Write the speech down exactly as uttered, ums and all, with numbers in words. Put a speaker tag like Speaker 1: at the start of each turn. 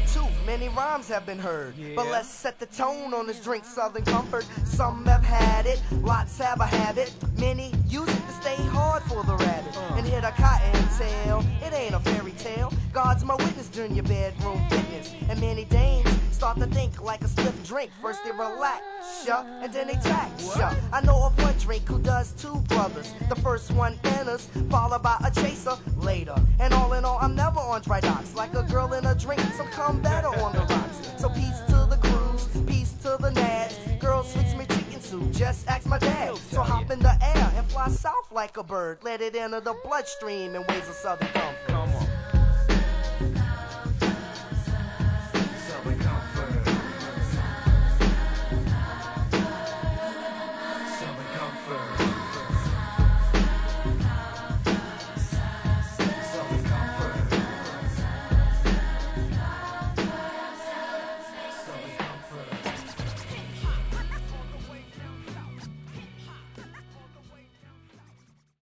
Speaker 1: too, many rhymes have been heard.
Speaker 2: Yeah.
Speaker 1: But let's set the tone on this drink, Southern Comfort. Some have had it, lots have a habit. Many use it to stay hard for the rabbit.
Speaker 2: Uh.
Speaker 1: And hit a cottontail, it ain't a fairy tale. God's my witness during your bedroom fitness. And many dames start to think like a stiff drink. First they relax, ya, and then they tax, ya. I know of one drink who does two brothers. The first one enters, followed by a chaser later. And all in all, I'm never on dry docks. Like a girl in a drink, so come better on the rocks. So peace to the crews, peace to the nads. Girls fix me chicken soup, just ask my dad. So hop in the air and fly south like a bird. Let it enter the bloodstream in ways of Southern comfort.